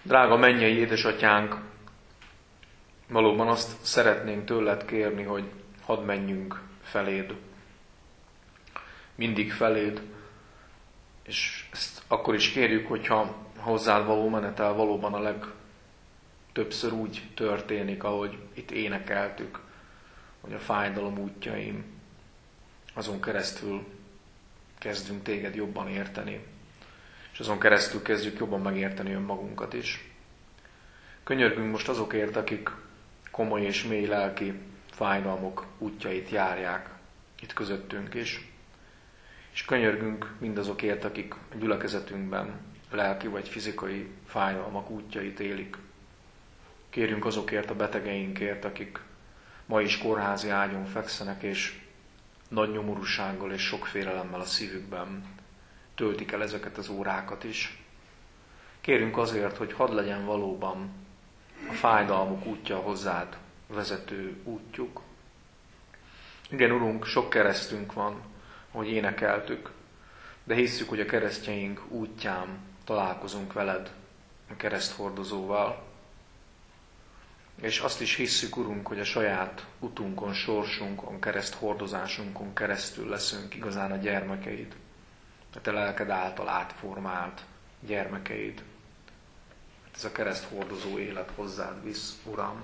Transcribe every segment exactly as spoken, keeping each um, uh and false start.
Drága mennyei édesatyánk, valóban azt szeretnénk tőled kérni, hogy hadd menjünk feléd. Mindig feléd. És ezt akkor is kérjük, hogyha hozzád való menetel valóban a legtöbbször úgy történik, ahogy itt énekeltük, hogy a fájdalom útjain, azon keresztül kezdünk téged jobban érteni, és azon keresztül kezdjük jobban megérteni önmagunkat is. Könyörgünk most azokért, akik komoly és mély lelki fájdalmok útjait járják itt közöttünk is. És könyörgünk mindazokért, akik a gyülekezetünkben lelki vagy fizikai fájdalmak útjait élik. Kérjünk azokért a betegeinkért, akik ma is kórházi ágyon fekszenek, és nagy nyomorúsággal és sok félelemmel a szívükben töltik el ezeket az órákat is. Kérünk azért, hogy hadd legyen valóban a fájdalmuk útja hozzád vezető útjuk. Igen, Urunk, sok keresztünk van, ahogy énekeltük, de hisszük, hogy a keresztjeink útján találkozunk veled, a kereszthordozóval. És azt is hisszük, Urunk, hogy a saját utunkon, sorsunkon, kereszthordozásunkon keresztül leszünk igazán a gyermekeid, a te lelked által átformált gyermekeid. Ez a kereszthordozó élet hozzád visz, Uram.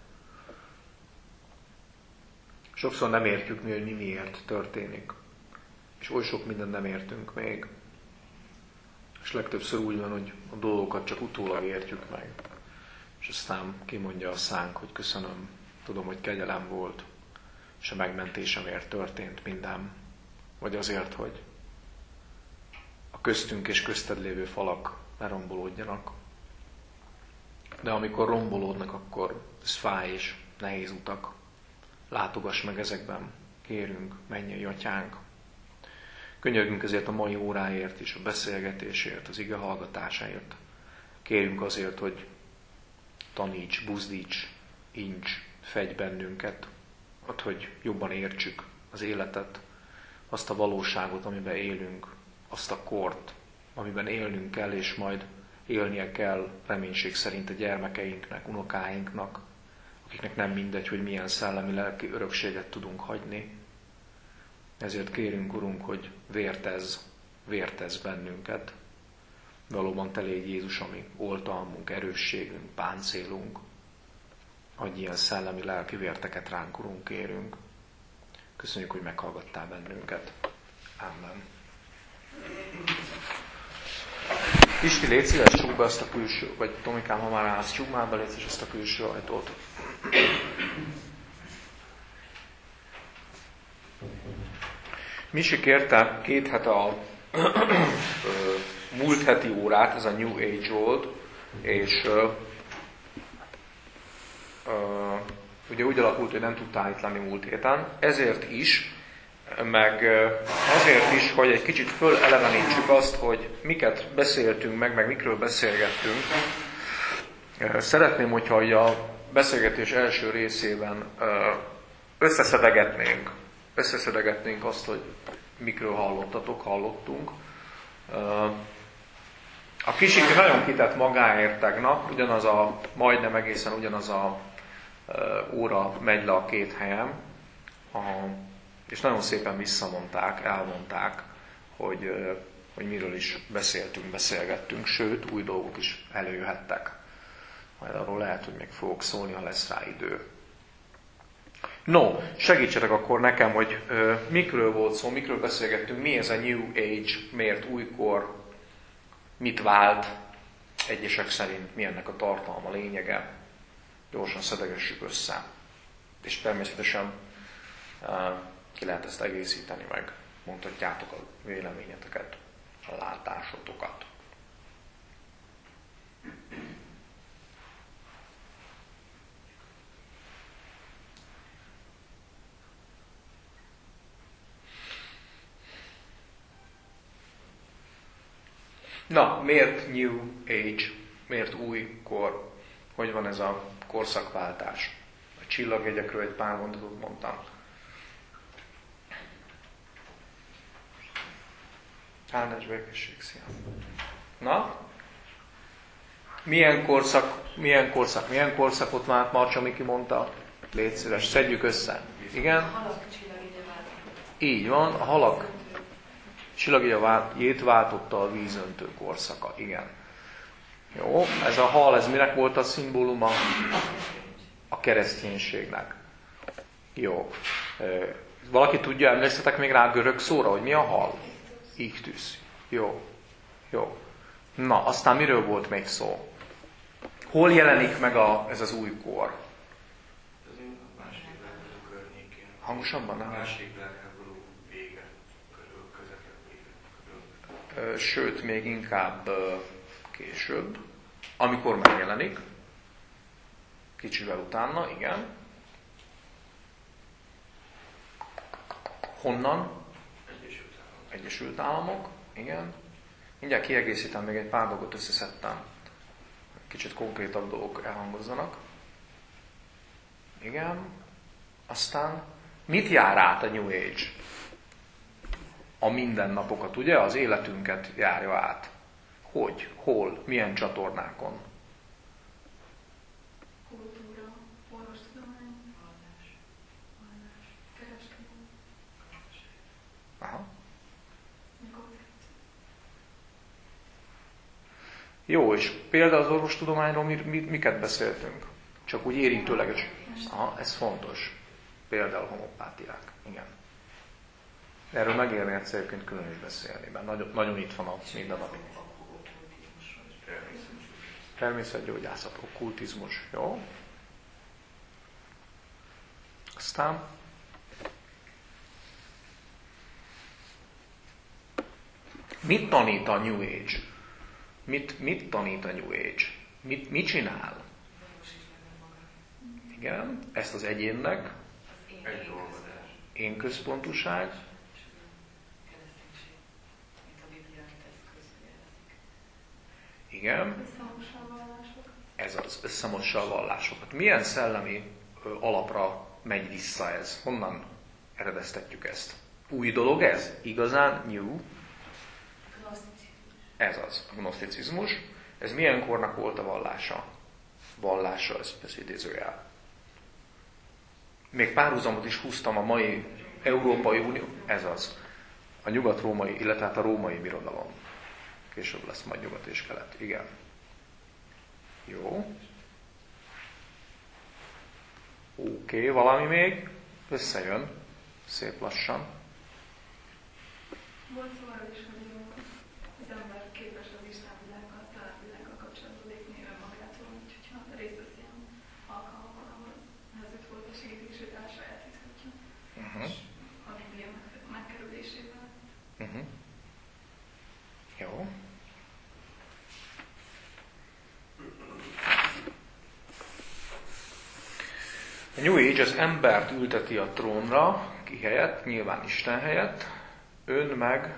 Sokszor nem értjük mi, hogy mi miért történik. És oly sok mindent nem értünk még. És legtöbbször úgy van, hogy a dolgokat csak utólag értjük meg. És aztán kimondja a szánk, hogy köszönöm, tudom, hogy kegyelem volt, és a megmentésemért történt minden. Vagy azért, hogy a köztünk és közted lévő falak ne rombolódjanak. De amikor rombolódnak, akkor ez fáj és nehéz utak. Látogass meg ezekben, kérünk, mennyei atyánk. Könyörgünk ezért a mai óráért is, a beszélgetésért, az ige hallgatásáért. Kérjünk azért, hogy taníts, buzdíts, incs, fegy bennünket, ott, hogy jobban értsük az életet, azt a valóságot, amiben élünk, azt a kort, amiben élnünk kell, és majd élnie kell reménység szerint a gyermekeinknek, unokáinknak, akiknek nem mindegy, hogy milyen szellemi lelki örökséget tudunk hagyni. Ezért kérünk, Urunk, hogy vértezz, vértezz bennünket. Valóban te légy Jézus, ami oltalmunk, erősségünk, páncélunk. Adj ilyen szellemi lelki vérteket ránk, Urunk, kérünk. Köszönjük, hogy meghallgattál bennünket. Amen. Isti, légy szíves, csukd be azt a külső, vagy Tomikám, ha már állsz, csukd már be, légy szíves azt a külső ajtót. Misi kérte két hete a múlt heti órát, ez a New Age volt, és uh, uh, ugye úgy alakult, hogy nem tudtál itt lenni múlt héten, ezért is, meg azért is, hogy egy kicsit fölelevenítsük azt, hogy miket beszéltünk meg, meg mikről beszélgettünk. Szeretném, hogyha a beszélgetés első részében összeszedegetnénk, összeszedegetnénk azt, hogy mikről hallottatok, hallottunk. A kisik nagyon kitett magáért tegnap, ugyanaz a, majdnem egészen ugyanaz a óra megy le a két helyen, és nagyon szépen visszamondták, elmondták, hogy, hogy miről is beszéltünk, beszélgettünk, sőt, új dolgok is előjöhettek. Majd arról lehet, hogy még fogok szólni, ha lesz rá idő. No, segítsetek akkor nekem, hogy uh, mikről volt szó, mikről beszélgettünk, mi ez a New Age, miért újkor, mit vált, egyesek szerint mi ennek a tartalma, lényege. Gyorsan szedegessük össze. És természetesen uh, ki lehet ezt egészíteni, meg mondhatjátok a véleményeteket, a látásotokat. Na, miért New Age? Miért új kor? Hogy van ez a korszakváltás? A csillagjegyekről egy pár mondatot mondtam. Áldás békesség, szia! Na? Milyen korszak, milyen korszak, milyen korszakot már Marcsa Miki mondta? Légy szíves, szedjük össze. Igen? Így van, a halak csillagjét váltotta a vízöntő korszaka. Igen. Jó, ez a hal, ez minek volt a szimbóluma? A kereszténységnek. Jó. Valaki tudja, emlékeztetek még rá a görög szóra, hogy mi a hal? Ichthys. Jó. Jó. Na, aztán miről volt még szó? Hol jelenik meg a, ez az új kor? Hangosabban, nem? Második világháború vége, körül, közepén vége, körül. Sőt, még inkább később, amikor megjelenik, kicsivel utána, igen. Honnan? Egyesült Államok. Egyesült Államok, igen. Mindjárt kiegészítem, még egy pár dolgot összeszedtem. Kicsit konkrétabb dolgok elhangozzanak. Igen. Aztán mit jár át a New Age? A mindennapokat, ugye? Az életünket járja át. Hogy? Hol? Milyen csatornákon? Kultúra, orvostudomány, vallás, vallás, kereskedelem. Aha. Mikor? Jó, és például az orvostudományról mi, mi, miket beszéltünk? Csak úgy érintőleges. Aha, ez fontos. Például homopátiák. Igen. Erről megérni egyszerűen külön is beszélni, mert nagyon, nagyon itt van a mindennapi. Természetgyógyászat, okkultizmus. Jó? Aztán mit tanít a New Age? Mit, mit tanít a New Age? Mit, mit csinál? Igen, ezt az egyénnek. Én központúság. Igen. Ez az, összemossa a vallásokat. Milyen szellemi ö, alapra megy vissza ez? Honnan eredeztetjük ezt? Új dolog ez? Igazán new? Ez az, a gnoszticizmus. Ez milyen kornak volt a vallása? Vallása, ez, ez idézőjel. Még párhuzamot is húztam a mai Európai Unió. Ez az. A nyugat-római, illetve hát a római birodalom. Később lesz majd nyugat és kelet. Igen. Jó. Oké, okay, valami még? Összejön. Szép lassan. Volt szó arról is, hogy az ember képes az Isten világgal, a szállávilággal kapcsolatban lépni önmagától, úgyhogy ha részt vesz ilyen alkalmakon, ahol nehezebb volt a segítését, elsajátíthatja. Uh-huh. A Biblia megkerülésével. Uh-huh. Jó. A New Age az embert ülteti a trónra, ki helyett, nyilván Isten helyett, ön meg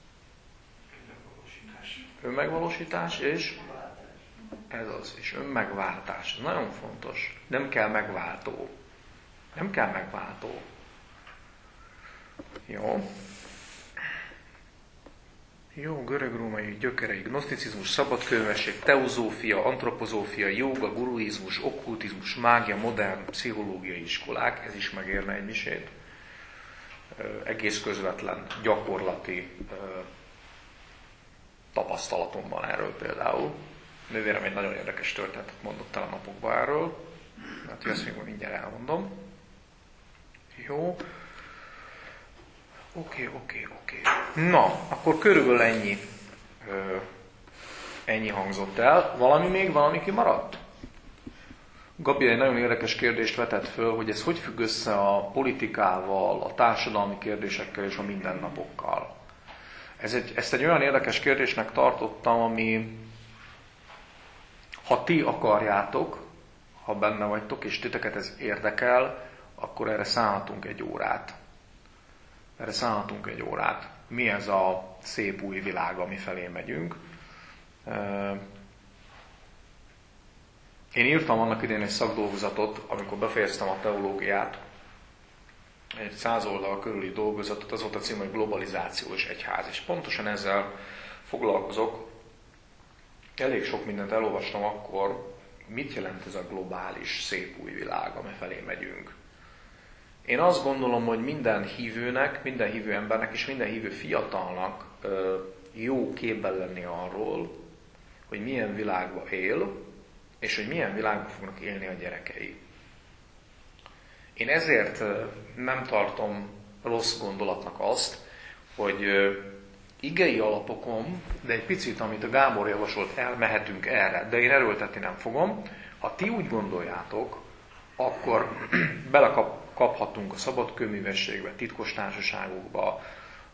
önmegvalósítás és ez az, és önmegváltás. Ez nagyon fontos. Nem kell megváltó. Nem kell megváltó. Jó. Jó, görög-római gyökerei, gnoszticizmus, szabadkönyvesség, teozófia, antropozófia, jóga, guruizmus, okkultizmus, mágia, modern pszichológiai iskolák, ez is megérne egy misét. Egész közvetlen, gyakorlati tapasztalatom van erről például. Nővérem egy nagyon érdekes történetet mondott el a napokban erről, hát ezt még mindjárt elmondom. Jó. Oké, oké, oké. Na, akkor körülbelül ennyi, ö, ennyi hangzott el. Valami még, valami kimaradt? Gabi egy nagyon érdekes kérdést vetett föl, hogy ez hogy függ össze a politikával, a társadalmi kérdésekkel és a mindennapokkal. Ez egy, ezt egy olyan érdekes kérdésnek tartottam, ami, ha ti akarjátok, ha benne vagytok, és titeket ez érdekel, akkor erre szállhatunk egy órát. Erre szállhatunk egy órát. Mi ez a szép új világ, ami felé megyünk? Én írtam annak idején egy szakdolgozatot, amikor befejeztem a teológiát, egy száz oldal körüli dolgozatot, az volt a cím, hogy Globalizáció és Egyház. És pontosan ezzel foglalkozok. elég sok mindent elolvastam akkor, mit jelent ez a globális, szép új világ, amefelé megyünk. Én azt gondolom, hogy minden hívőnek, minden hívő embernek és minden hívő fiatalnak jó képben lenni arról, hogy milyen világban él, és hogy milyen világban fognak élni a gyerekei. Én ezért nem tartom rossz gondolatnak azt, hogy igei alapokon, de egy picit, amit a Gábor javasolt, elmehetünk erre, de én erőltetni nem fogom. Ha ti úgy gondoljátok, akkor belekaphatunk a szabadkőművességbe, titkos társaságokba,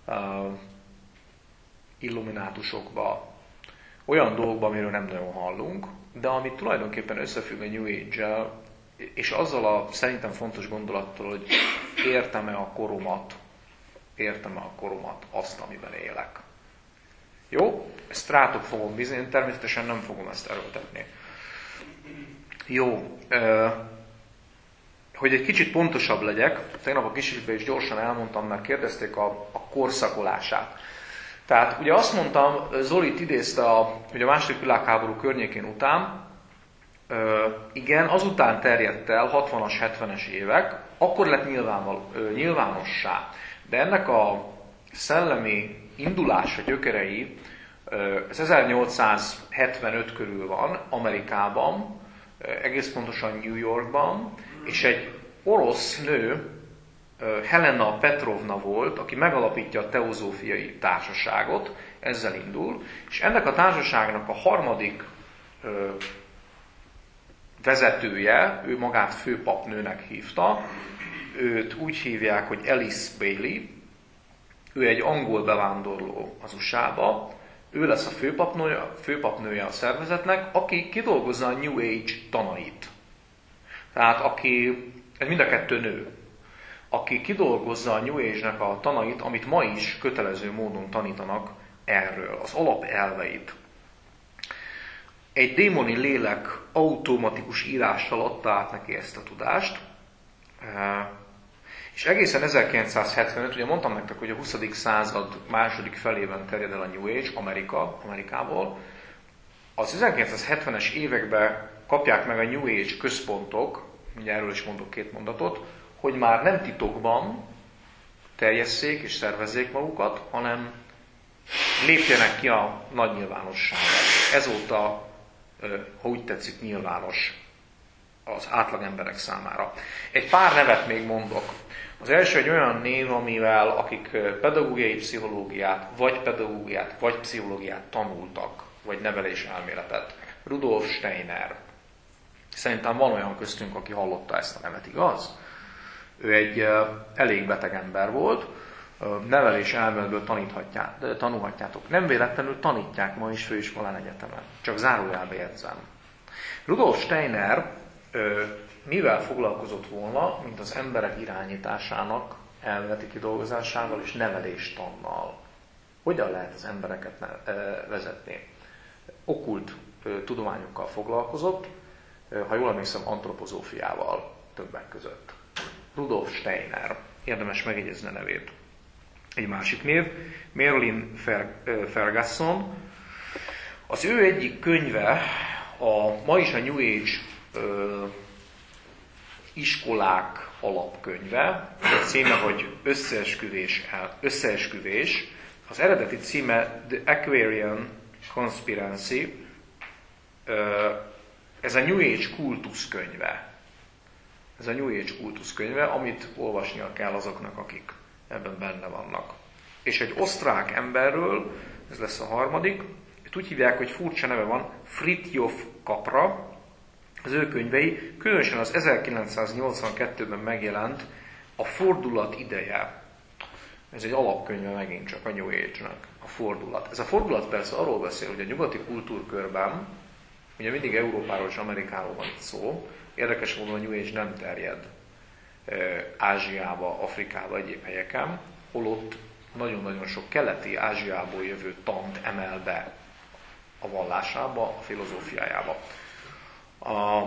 illuminátusokba, olyan dolgokba, amiről nem nagyon hallunk, de amit tulajdonképpen összefügg a New Age-el, és azzal a szerintem fontos gondolattal, hogy értem-e a koromat, értem-e a koromat, azt, amiben élek. Jó? Ezt rátok fogom bízni, én természetesen nem fogom ezt erőltetni. Jó. Hogy egy kicsit pontosabb legyek, tegnap a kisisbe is gyorsan elmondtam, mert kérdezték a, a korszakolását. Tehát ugye azt mondtam, Zolit idézte, a, hogy a második világháború környékén után, ö, igen, azután terjedt el hatvanas, hetvenes évek, akkor lett nyilvánval, ö, nyilvánossá. De ennek a szellemi indulása, gyökerei ö, ez ezernyolcszázhetvenöt körül van, Amerikában, ö, egész pontosan New Yorkban, és egy orosz nő, Helena Petrovna volt, aki megalapítja a teozófiai társaságot, ezzel indul, és ennek a társaságnak a harmadik ö, vezetője, ő magát főpapnőnek hívta, őt úgy hívják, hogy Alice Bailey, ő egy angol bevándorló az u es á-ba, ő lesz a főpapnője, főpapnője a szervezetnek, aki kidolgozza a New Age tanait. Tehát aki, ez mind a kettő nő, aki kidolgozza a New Age-nek a tanait, amit ma is kötelező módon tanítanak erről, az alapelveit. Egy démoni lélek automatikus írással adta át neki ezt a tudást, és egészen ezerkilencszázhetvenöt, ugye mondtam nektek, hogy a huszadik század második felében terjed el a New Age, Amerika, Amerikából. Az ezerkilencszázhetvenes években kapják meg a New Age központok, ugye erről is mondok két mondatot, hogy már nem titokban terjesszék és szervezzék magukat, hanem lépjenek ki a nagy nyilvánosságra. Ezóta, ha úgy tetszik, nyilvános az átlag emberek számára. Egy pár nevet még mondok. Az első egy olyan név, amivel akik pedagógiai pszichológiát, vagy pedagógiát, vagy pszichológiát tanultak, vagy neveléselméletet. Rudolf Steiner. Szerintem van olyan köztünk, aki hallotta ezt a nevet, igaz? Ő egy uh, elég beteg ember volt, uh, nevelés elméletből tanulhatjátok. Nem véletlenül tanítják ma is főiskolán, egyetemen. Csak zárójelbe jegyzem. Rudolf Steiner uh, mivel foglalkozott volna, mint az emberek irányításának elméleti kidolgozásával és neveléstannal. Hogyan lehet az embereket ne, uh, vezetni? Okkult uh, tudományokkal foglalkozott, uh, ha jól emlékszem, antropozófiával többek között. Rudolf Steiner, érdemes megjegyezni a nevét. Egy másik név, Merlin Ferguson. Az ő egyik könyve, a, ma is a New Age ö, iskolák alapkönyve, a címe, hogy Összeesküvés, összeesküvés. Az eredeti címe The Aquarian Conspiracy. Ö, ez a New Age kultuszkönyve. Ez a New Age kultuszkönyve, amit olvasnia kell azoknak, akik ebben benne vannak. És egy osztrák emberről, ez lesz a harmadik, itt úgy hívják, hogy furcsa neve van, Fritjof Capra, az ő könyvei, különösen az ezerkilencszáznyolcvankettőben megjelent A fordulat ideje. Ez egy alapkönyve megint csak a New Age-nek, a fordulat. Ez a fordulat persze arról beszél, hogy a nyugati kultúrkörben, ugye mindig Európáról és Amerikáról van itt szó, érdekes módon a New Age nem terjed Ázsiába, Afrikába, egyéb helyeken, holott nagyon-nagyon sok keleti Ázsiából jövő tant emel be a vallásába, a filozófiájába. A...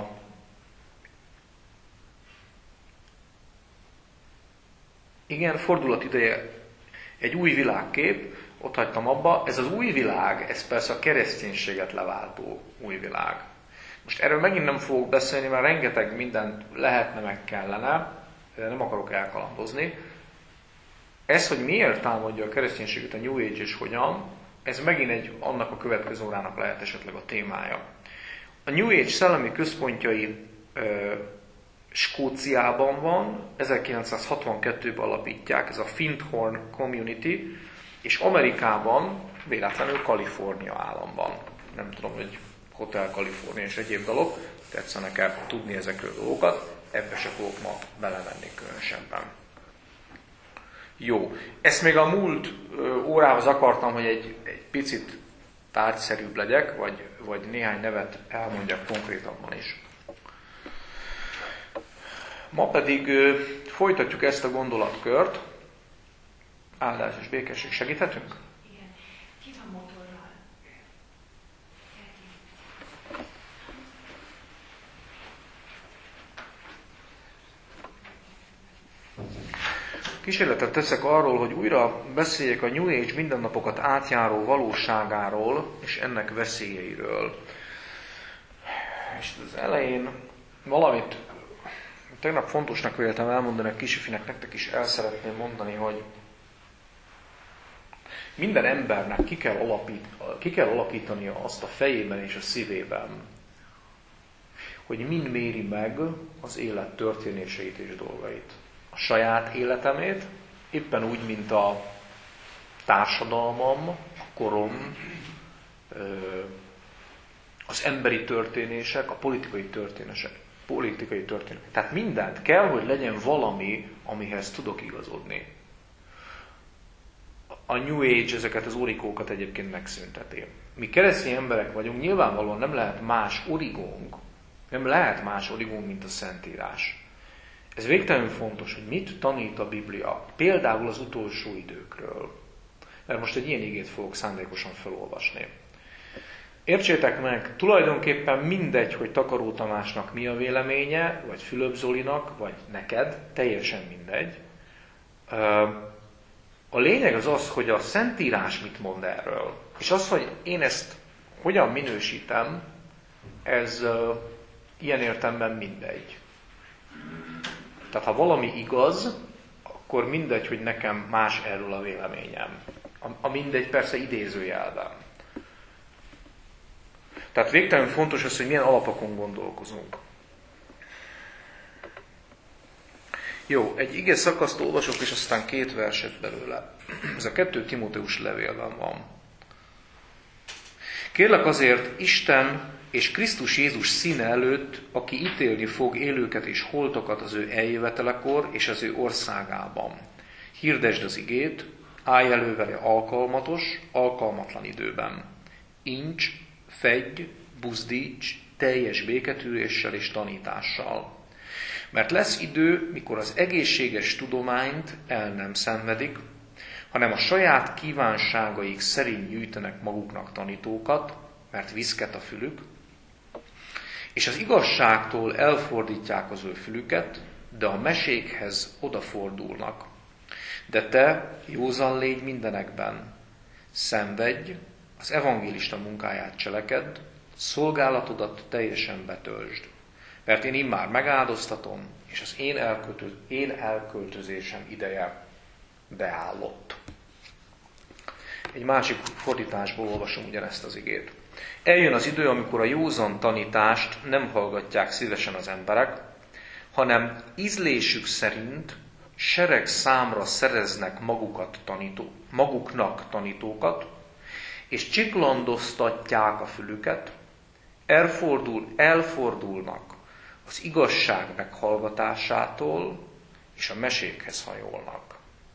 Igen, fordulat ideje egy új világkép, ott hagytam abba. Ez az új világ, ez persze a kereszténységet leváltó új világ. Most erről megint nem fogok beszélni, mert rengeteg mindent lehetne, meg kellene, nem akarok elkalandozni. Ez, hogy miért támadja a kereszténységet a New Age és hogyan, ez megint egy annak a következő órának lehet esetleg a témája. A New Age szellemi központjai ö, Skóciában van, ezerkilencszázhatvankettőben alapítják, ez a Findhorn Community, és Amerikában, véletlenül Kalifornia államban. Nem tudom, hogy Hotel California és egyéb dolog, tetszenek-e tudni ezekről a dolgokat, ebbe se fogok ma belemenni különösebben. Jó, ezt még a múlt órához akartam, hogy egy, egy picit tárgyszerűbb legyek, vagy, vagy néhány nevet elmondjak konkrétabban is. Ma pedig ö, folytatjuk ezt a gondolatkört. Áldás és békesség, segíthetünk? Igen. Ki van motorral? Kísérletet teszek arról, hogy újra beszéljek a New Age mindennapokat átjáró valóságáról és ennek veszélyeiről. És az elején valamit tegnap fontosnak véltem elmondani a Kisifinek, nektek is el szeretném mondani, hogy minden embernek ki kell, alapít, ki kell alakítania azt a fejében és a szívében, hogy mind méri meg az élet történéseit és dolgait. A saját életemét, éppen úgy, mint a társadalmam, a korom, az emberi történések, a politikai történések. Politikai történések. Tehát mindent kell, hogy legyen valami, amihez tudok igazodni. A New Age ezeket az origókat egyébként megszünteti. Mi keresztény emberek vagyunk, nyilvánvalóan nem lehet más origónk, nem lehet más origónk, mint a Szentírás. Ez végtelenül fontos, hogy mit tanít a Biblia, például az utolsó időkről. Mert most egy ilyen igét fogok szándékosan felolvasni. Értsétek meg, tulajdonképpen mindegy, hogy Takaró Tamásnak mi a véleménye, vagy Fülöp Zolinak, vagy neked, teljesen mindegy. A lényeg az az, hogy a Szentírás mit mond erről. És az, hogy én ezt hogyan minősítem, ez ilyen értelemben mindegy. Tehát ha valami igaz, akkor mindegy, hogy nekem más erről a véleményem. A mindegy persze idézőjelben. Tehát végtelenül fontos az, hogy milyen alapokon gondolkozunk. Jó, egy ige szakaszt olvasok, és aztán két verset belőle. Ez a kettő Timóteus levélben van. Kérlek azért Isten és Krisztus Jézus színe előtt, aki ítélni fog élőket és holtokat az ő eljövetelekor és az ő országában. Hirdesd az igét, állj elő vele alkalmatos, alkalmatlan időben. Incs, fedj, buzdíts, teljes béketűréssel és tanítással. Mert lesz idő, mikor az egészséges tudományt el nem szenvedik, hanem a saját kívánságaik szerint gyűjtenek maguknak tanítókat, mert viszket a fülük, és az igazságtól elfordítják az ő fülüket, de a mesékhez odafordulnak. De te józan légy mindenekben, szenvedj, az evangélista munkáját cselekedd, szolgálatodat teljesen betöltsd. Mert én immár megáldoztatom, és az én, elköltöz, én elköltözésem ideje beállott. Egy másik fordításból olvasom ugyanezt az igét. Eljön az idő, amikor a józan tanítást nem hallgatják szívesen az emberek, hanem ízlésük szerint sereg számra szereznek magukat tanító, maguknak tanítókat, és csiklandoztatják a fülüket, elfordul, elfordulnak az igazság meghallgatásától, és a mesékhez hajolnak.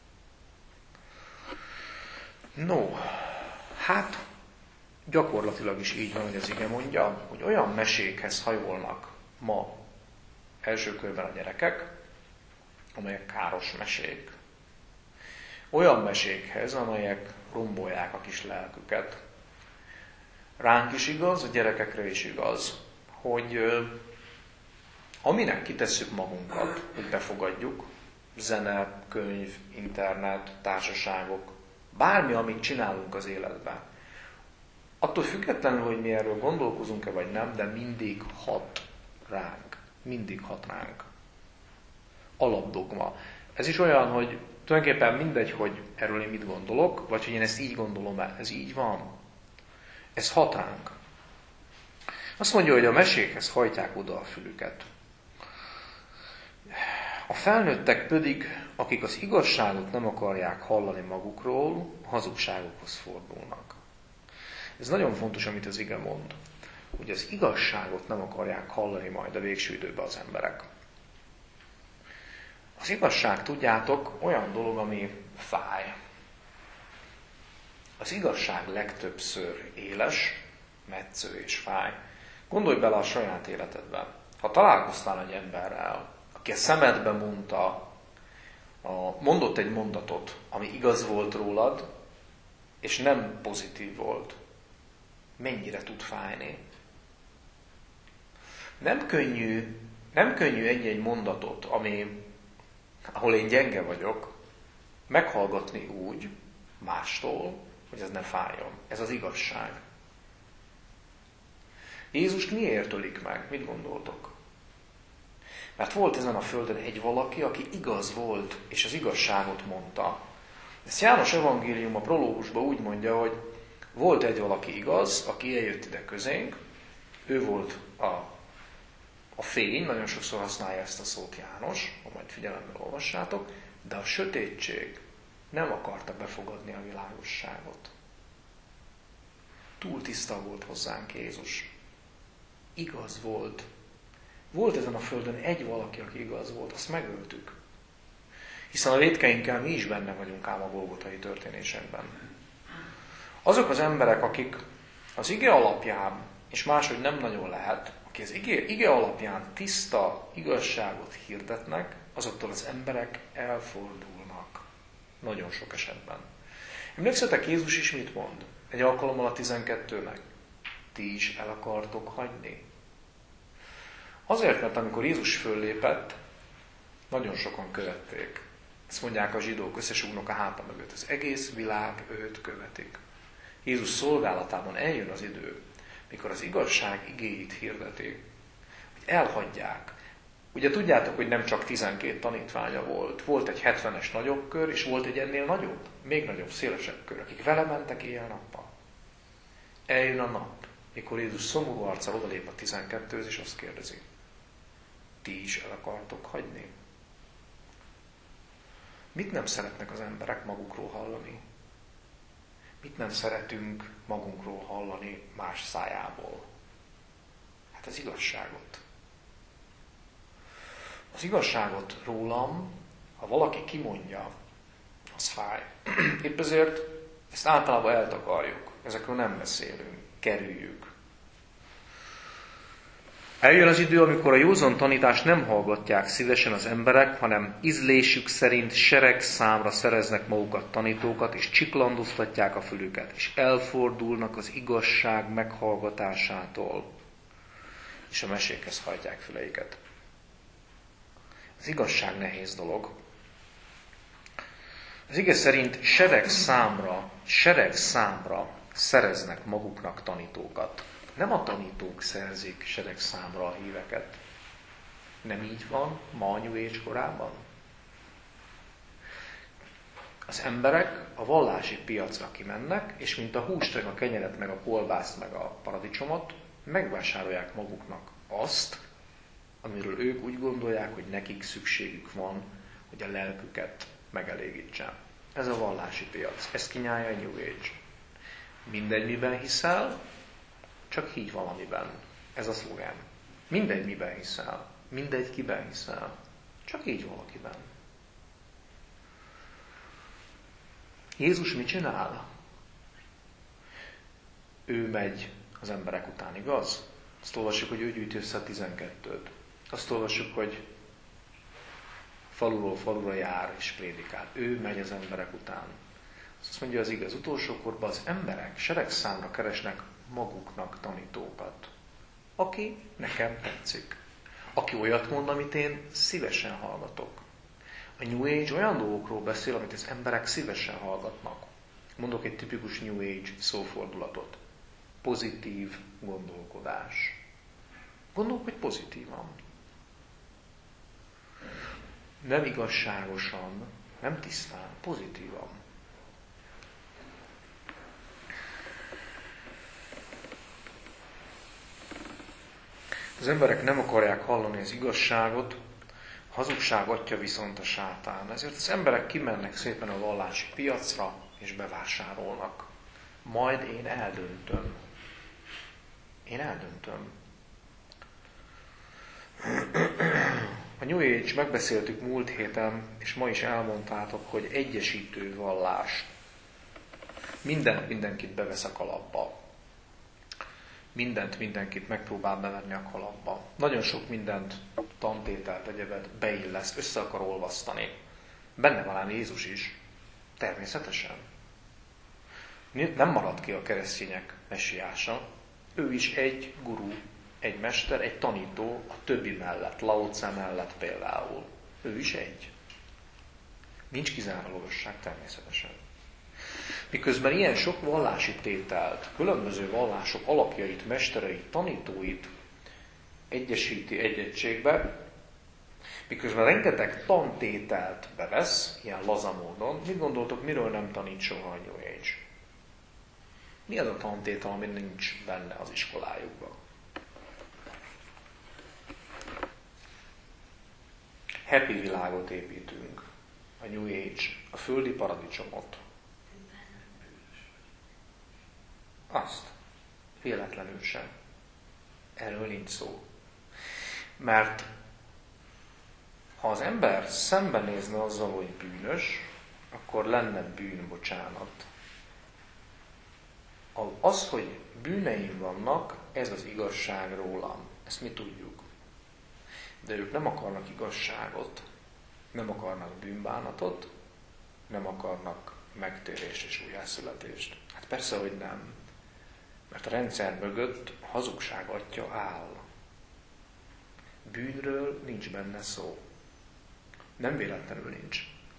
No, hát gyakorlatilag is így van, hogy az ige mondja, hogy olyan mesékhez hajolnak ma első körben a gyerekek, amelyek káros mesék. Olyan mesékhez, amelyek rombolják a kis lelküket. Ránk is igaz, a gyerekekre is igaz, hogy aminek kitesszük magunkat, hogy befogadjuk, zene, könyv, internet, társaságok, Bármi, amit csinálunk az életben, attól függetlenül, hogy mi erről gondolkozunk-e vagy nem, de mindig hat ránk. Mindig hat ránk. Alapdogma. Ez is olyan, hogy tulajdonképpen mindegy, hogy erről én mit gondolok, vagy hogy én ezt így gondolom el. Ez így van. Ez hat ránk. Azt mondja, hogy a mesékhez hajtják oda a fülüket. A felnőttek pedig, akik az igazságot nem akarják hallani magukról, a hazugságokhoz fordulnak. Ez nagyon fontos, amit az ige mond, hogy az igazságot nem akarják hallani majd a végső időben az emberek. Az igazság, tudjátok, olyan dolog, ami fáj. Az igazság legtöbbször éles, metsző és fáj. Gondolj bele a saját életedbe. Ha találkoztál egy emberrel, aki a szemedbe mondta, a, mondott egy mondatot, ami igaz volt rólad, és nem pozitív volt, mennyire tud fájni? Nem könnyű, nem könnyű egy-egy mondatot, ami, ahol én gyenge vagyok, meghallgatni úgy mástól, hogy ez ne fájjon. Ez az igazság. Jézust miért ölik meg? Mit gondoltok? Mert volt ezen a földön egy valaki, aki igaz volt, és az igazságot mondta. Ezt János evangélium a prológusban úgy mondja, hogy volt egy valaki igaz, aki eljött ide közénk, ő volt a, a fény, nagyon sokszor használja ezt a szót János, ha majd figyelemmel olvassátok, de a sötétség nem akarta befogadni a világosságot. Túl tiszta volt hozzánk Jézus. Igaz volt. Volt ezen a földön egy valaki, aki igaz volt, azt megöltük. Hiszen a vétkeinkkel mi is benne vagyunk ám a golgotai történésekben. Azok az emberek, akik az ige alapján, és máshogy nem nagyon lehet, akik az ige, ige alapján tiszta igazságot hirdetnek, azoktól az emberek elfordulnak. Nagyon sok esetben. Emlékszetek, Jézus is mit mond? Egy alkalommal a tizenkettőnek. Ti is el akartok hagyni? Azért, mert amikor Jézus föllépett, nagyon sokan követték. Ezt mondják a zsidók, összesúgnak a háta mögött. Az egész világ őt követik. Jézus szolgálatában eljön az idő, mikor az igazság igéit hirdeti, hogy elhagyják. Ugye tudjátok, hogy nem csak tizenkét tanítványa volt. Volt egy hetvenes nagyobb kör, és volt egy ennél nagyobb, még nagyobb, szélesebb kör, akik vele mentek éjjel-nappal. Eljön a nap, mikor Jézus szomorú arccal odalép a tizenkettőhöz, és azt kérdezi, ti is el akartok hagyni? Mit nem szeretnek az emberek magukról hallani? Mit nem szeretünk magunkról hallani más szájából? Hát az igazságot. Az igazságot rólam, ha valaki kimondja, az fáj. Épp ezért ezt általában eltakarjuk. Ezekről nem beszélünk. Kerüljük. Eljön az idő, amikor a józan tanítást nem hallgatják szívesen az emberek, hanem ízlésük szerint seregszámra szereznek magukat tanítókat, és csiklandoztatják a fülüket, és elfordulnak az igazság meghallgatásától, és a mesékhez hajtják füleiket. Az igazság nehéz dolog. Az ige szerint seregszámra, seregszámra szereznek maguknak tanítókat. Nem a tanítók szerzik seregszámra a híveket. Nem így van ma a New Age korában? Az emberek a vallási piacra kimennek, és mint a húst, meg a kenyeret, meg a kolbászt, meg a paradicsomot, megvásárolják maguknak azt, amiről ők úgy gondolják, hogy nekik szükségük van, hogy a lelküket megelégítsen. Ez a vallási piac. Ezt kínálja a New Age. Mindegy, miben hiszel, csak higgy valamiben. Ez a szlogán. Mindegy, miben hiszel. Mindegy, kiben hiszel. Csak így valakiben. Jézus mit csinál? Ő megy az emberek után, igaz? Azt olvassuk, hogy ő gyűjti össze a tizenkettőt. Azt olvassuk, hogy faluról falura jár és prédikál. Ő megy az emberek után. Azt mondja az igaz, utolsó korban az emberek seregszámra keresnek maguknak tanítókat. Aki nekem tetszik. Aki olyat mond, amit én szívesen hallgatok. A New Age olyan dolgokról beszél, amit az emberek szívesen hallgatnak. Mondok egy tipikus New Age szófordulatot. Pozitív gondolkodás. Gondolkodj pozitívan. Nem igazságosan, nem tisztán, pozitívan. Az emberek nem akarják hallani az igazságot, a hazugság atya viszont a sátán. Ezért az emberek kimennek szépen a vallási piacra, és bevásárolnak. Majd én eldöntöm. Én eldöntöm. A New Age megbeszéltük múlt héten, és ma is elmondtátok, hogy egyesítő vallás. Mindent mindenkit bevesz a kalapba. Mindent mindenkit megpróbál bevenni a kalapba. Nagyon sok mindent, tantételt, egyebet beilleszt, össze akar olvasztani. Benne van ám Jézus is. Természetesen. Nem marad ki a keresztények messiása. Ő is egy gurú, egy mester, egy tanító a többi mellett, Lao Tse mellett például. Ő is egy. Nincs kizárólagosság természetesen. Miközben ilyen sok vallási tételt, különböző vallások alapjait, mestereit, tanítóit egyesíti egy egységbe, miközben rengeteg tantételt bevesz, ilyen laza módon, mit gondoltok, miről nem tanít soha a New Age? Mi az a tantétel, ami nincs benne az iskolájukban? Happy világot építünk. A New Age, a földi paradicsomot. Azt. Véletlenül sem. Erről nincs szó. Mert ha az ember szembenézne azzal, hogy bűnös, akkor lenne bűnbocsánat. Az, hogy bűneim vannak, ez az igazság rólam. Ezt mi tudjuk. De ők nem akarnak igazságot, nem akarnak bűnbánatot, nem akarnak megtérést és újjászületést. Hát persze, hogy nem. Mert a rendszer mögött a hazugság atya áll. Bűnről nincs benne szó. Nem véletlenül nincs.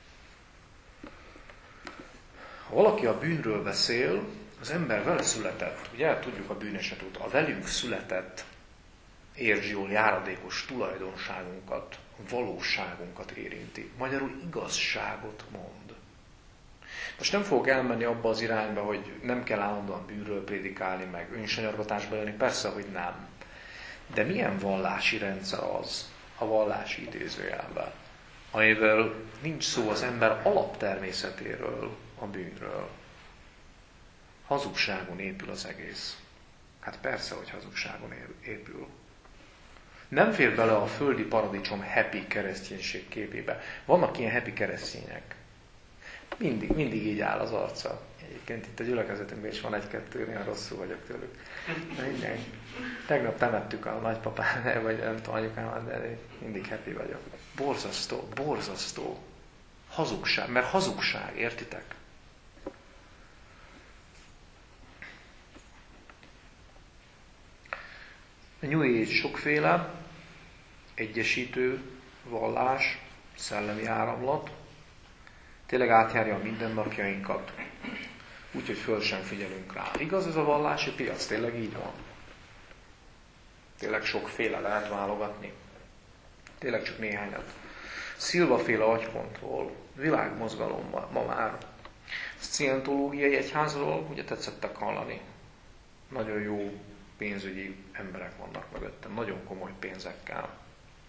Ha valaki a bűnről beszél, az ember vele született, ugye tudjuk a bűneset, a velünk született, értsd jól, járadékos tulajdonságunkat, valóságunkat érinti. Magyarul igazságot mond. Most nem fogok elmenni abba az irányba, hogy nem kell állandóan bűnről prédikálni, meg önsanyargatásba élni, persze, hogy nem. De milyen vallási rendszer az, a vallási idézőjelben, amivel nincs szó az ember alaptermészetéről, a bűnről. Hazugságon épül az egész. Hát persze, hogy hazugságon épül. Nem fér bele a földi paradicsom happy kereszténység képébe. Vannak ilyen happy keresztények. Mindig, mindig így áll az arca. Egyébként itt a gyülekezetünkben is van egy-kettő, olyan rosszul vagyok tőlük. Minden. Tegnap temettük a nagypapát, vagy nem tudom, anyukámat, de mindig happy vagyok. Borzasztó, borzasztó. Hazugság, mert hazugság, értitek? A New Age sokféle, egyesítő, vallás, szellemi áramlat, tényleg átjárja a mindennapjainkat, úgyhogy föl sem figyelünk rá. Igaz ez a vallási piac? Tényleg így van? Tényleg sokféle lehet válogatni? Tényleg csak néhányat. Szilvaféle agypontról, világmozgalomban ma már. Scientológiai egyházról ugye tetszettek hallani. Nagyon jó pénzügyi emberek vannak mögöttem, nagyon komoly pénzekkel.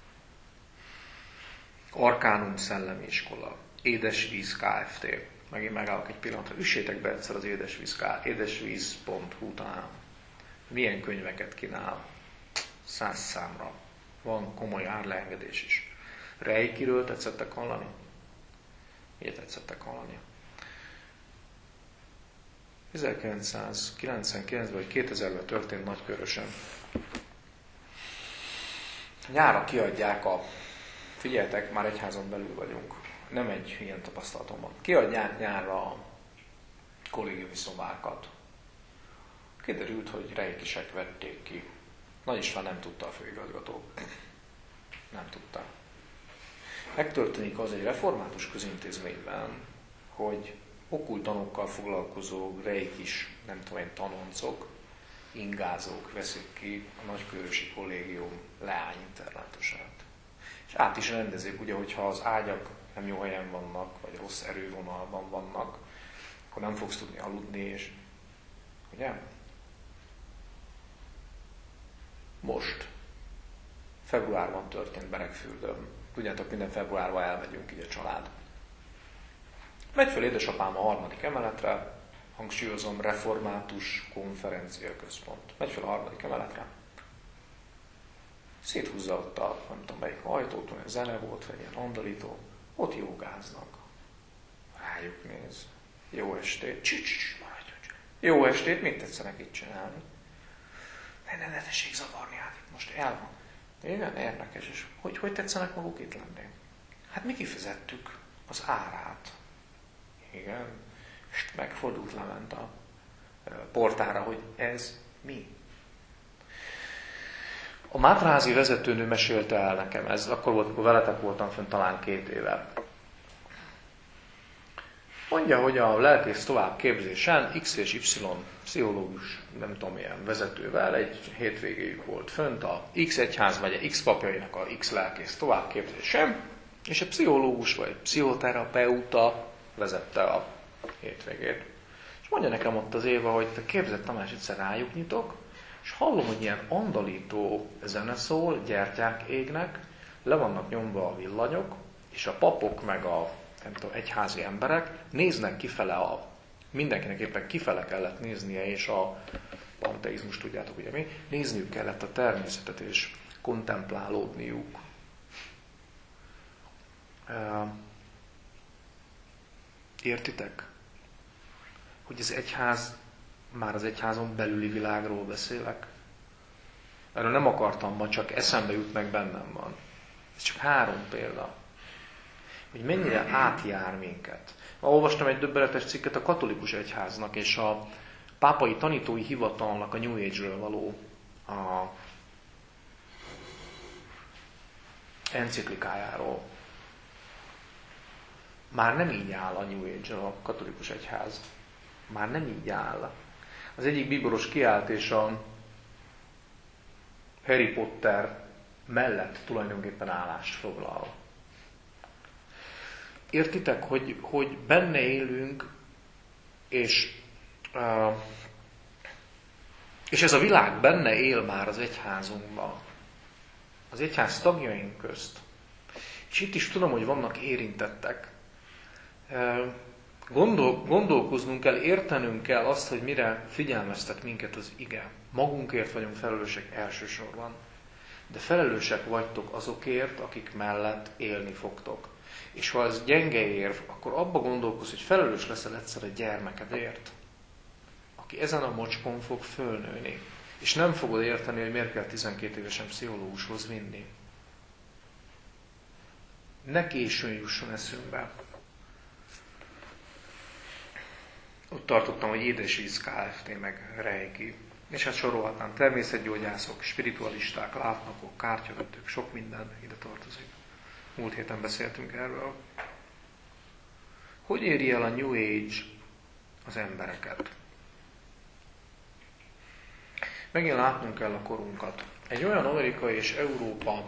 Arkánum Szellemi Iskola, Édesvíz Kft. Megint megállok egy pillanatra, üssétek be egyszer az édesvíz, édesvíz pont hu talán. Milyen könyveket kínál? Száz számra. Van komoly árleengedés is. Reikiről tetszettek hallani? Miért tetszettek hallani? ezerkilencszázkilencvenkilencben vagy kétezerben történt Nagykörösen. Nyára kiadják a... Figyeljetek, már egyházon belül vagyunk. Nem egy ilyen tapasztalatom van. Kiadják nyárra a kollégiumi szobákat. Kiderült, hogy reikisek vették ki. Nagy István nem tudta, a főigazgató. Nem tudta. Megtörténik az egy református közintézményben, hogy okkultanokkal foglalkozó reikis, nem tudom én, tanoncok, ingázók veszik ki a Nagykőrösi Kollégium leány internátosát. És át is rendezik, ugye, hogyha az ágyak nem jó helyen vannak, vagy rossz erővonalban vannak, akkor nem fogsz tudni aludni, és ugye? Most, februárban történt Beregfürdön. Tudjátok, minden februárban elmegyünk így a család. Megy föl édesapám a harmadik emeletre, hangsúlyozom, református konferencia központ. Megy fel a harmadik emeletre. Széthúzza ott a, nem tudom melyik ajtót, olyan zene volt, vagy ilyen andalító. Ott jogáznak. Rájuk néz. Jó estét. Csics, maradj. Jó estét, mit tetszenek itt csinálni? Ne, ne, ne tessék zavarni, hát itt most el van. Igen, érdekes. És hogy, hogy tetszenek maguk itt lenni? Hát mi kifizettük az árát. Igen. És megfordult, lement a portára, hogy ez mi? A Mátraházi vezetőnő mesélte el nekem, ez akkor volt, amikor veletek voltam fönn talán két éve. Mondja, hogy a lelkész továbbképzésen X és Y pszichológus, nem tudom milyen vezetővel egy hétvégéjük volt fönt a X egyház vagy a X papjainak a X lelkész továbbképzésen, és a pszichológus vagy pszichoterapeuta vezette a hétvégét. És mondja nekem ott az Éva, hogy te képzeld, Tamás, egyszer rájuk nyitok, és hallom, hogy ilyen andalító zene szól, gyertyák égnek, le vannak nyomva a villanyok, és a papok meg a nem tudom, egyházi emberek néznek kifele, a, mindenkinek éppen kifele kellett néznie, és a panteizmus, tudjátok ugye mi, nézniük kellett a természetet, és kontemplálódniuk. Értitek? Hogy az egyház, már az egyházon belüli világról beszélek. Erről nem akartam ma, csak eszembe jut, meg bennem van. Ez csak három példa. Hogy mennyire átjár minket. Ma olvastam egy döbbenetes cikket a katolikus egyháznak és a pápai tanítói hivatalnak a New Age-ről való a enciklikájáról. Már nem így áll a New Age-ről a katolikus egyház. Már nem így áll. Az egyik bíboros kiállt, és a Harry Potter mellett tulajdonképpen állást foglal. Értitek, hogy, hogy benne élünk, és, uh, és ez a világ benne él már az egyházunkban, az egyház tagjaink közt. És itt is tudom, hogy vannak érintettek. Uh, gondol, gondolkoznunk kell, értenünk kell azt, hogy mire figyelmeztet minket az ige. Magunkért vagyunk felelősek elsősorban, de felelősek vagytok azokért, akik mellett élni fogtok. És ha ez gyenge érv, akkor abba gondolkozz, hogy felelős leszel egyszer a gyermekedért, aki ezen a mocskon fog fölnőni. És nem fogod érteni, hogy miért kell tizenkét évesen pszichológushoz vinni. Ne későn jusson eszünkbe. Ott tartottam, hogy Édesvíz Kft. Meg Reiki. És hát sorolhatnám. Természetgyógyászok, spiritualisták, látnokok, kártyavetők, sok minden ide tartozik. Múlt héten beszéltünk erről. Hogy éri el a New Age az embereket? Megint látnunk kell a korunkat. Egy olyan Amerika és Európa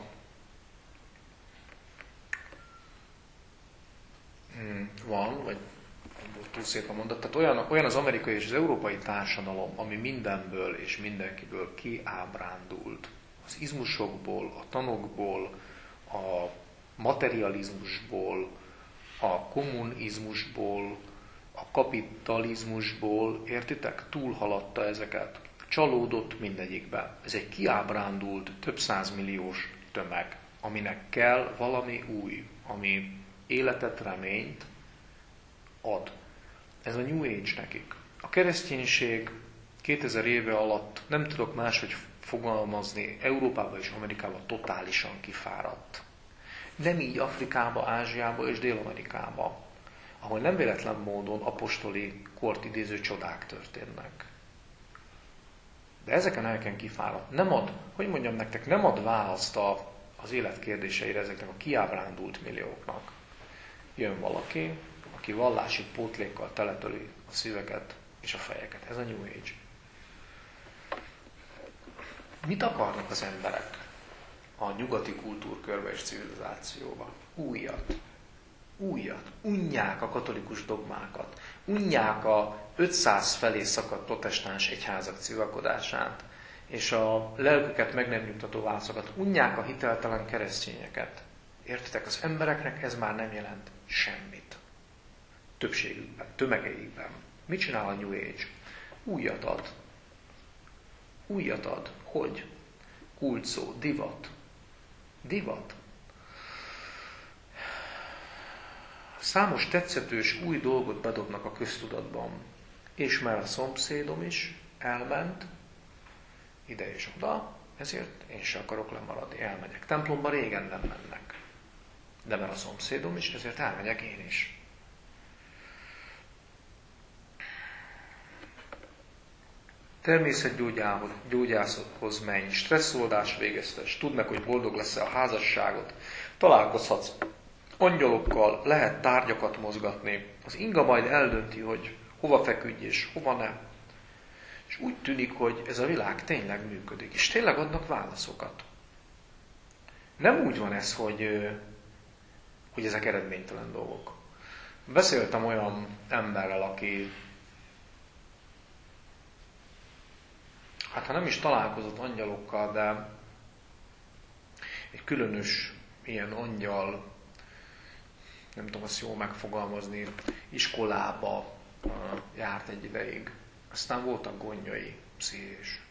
van, vagy túl szép a mondat, tehát olyan, olyan az amerikai és az európai társadalom, ami mindenből és mindenkiből kiábrándult. Az izmusokból, a tanokból, a materializmusból, a kommunizmusból, a kapitalizmusból, értitek? Túlhaladta ezeket. Csalódott mindegyikbe. Ez egy kiábrándult, több százmilliós tömeg, aminek kell valami új, ami életet, reményt ad. Ez a New Age nekik. A kereszténység kétezer éve alatt, nem tudok máshogy fogalmazni, Európában és Amerikában totálisan kifáradt. Nem így Afrikába, Ázsiába és Dél-Amerikába, ahol nem véletlen módon apostoli kort idéző csodák történnek. De ezeken helyeken kifáradt. Nem ad, hogy mondjam nektek, nem ad választ a, az élet kérdéseire ezeknek a kiábrándult millióknak. Jön valaki, aki vallási pótlékkal teletöli a szíveket és a fejeket. Ez a New Age. Mit akarnak az emberek a nyugati kultúrkörbe és civilizációba? Újat. Újat. Unják a katolikus dogmákat. Unják a ötszáz felé szakadt protestáns egyházak civakodását, és a lelküket meg nem nyugtató válaszokat. Unják a hiteltelen keresztényeket. Értitek? Az embereknek ez már nem jelent semmit. Többségükben, tömegeikben. Mit csinál a New Age? Újat ad. Újat ad. Hogy? Kulcsszó, divat. Divat. Számos tetszetős új dolgot bedobnak a köztudatban. És már a szomszédom is elment ide és oda, ezért én se akarok lemaradni, elmegyek. Templomba régen nem mennek. De mert a szomszédom is, ezért elmegyek én is. Természetgyógyászathoz menj, stresszoldás végeztes, tudd meg, hogy boldog lesz-e a házasságot, találkozhatsz angyalokkal, lehet tárgyakat mozgatni, az inga majd eldönti, hogy hova feküdj és hova nem. És úgy tűnik, hogy ez a világ tényleg működik, és tényleg adnak válaszokat. Nem úgy van ez, hogy, hogy ezek eredménytelen dolgok. Beszéltem olyan emberrel, aki hát ha nem is találkozott angyalokkal, de egy különös ilyen angyal, nem tudom azt jól megfogalmazni, iskolába járt egy ideig. Aztán voltak gondjai, pszichés.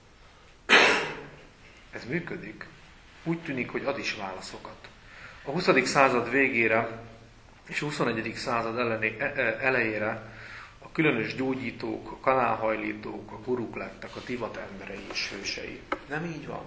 Ez működik. Úgy tűnik, hogy ad is válaszokat. A huszadik század végére és a huszonegyedik század elejére a különös gyógyítók, a kanálhajlítók, a guruk lettek a divat emberei és hősei. Nem így van.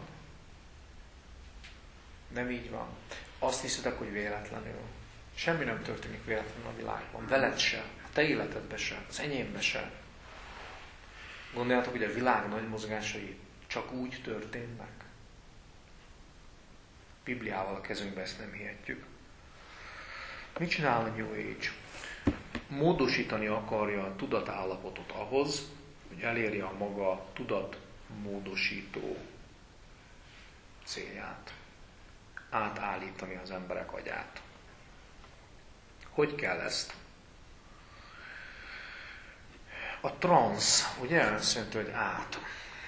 Nem így van. Azt hiszitek, hogy véletlenül. Semmi nem történik véletlenül a világban. Veled se, a te életedbe se, az enyémbe se. Gondoljátok, hogy a világ nagy mozgásai csak úgy történnek? Bibliával a kezünkbe ezt nem hihetjük. Mit csinál a New Age? Módosítani akarja a tudatállapotot ahhoz, hogy elérje a maga tudatmódosító célját. Átállítani az emberek agyát. Hogy kell ezt? A transz, ugye azt jelenti, hogy át.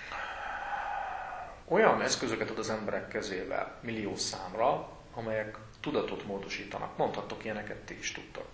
Olyan eszközöket ad az emberek kezébe millió számra, amelyek tudatot módosítanak. Mondhattok ilyeneket, ti is tudtak.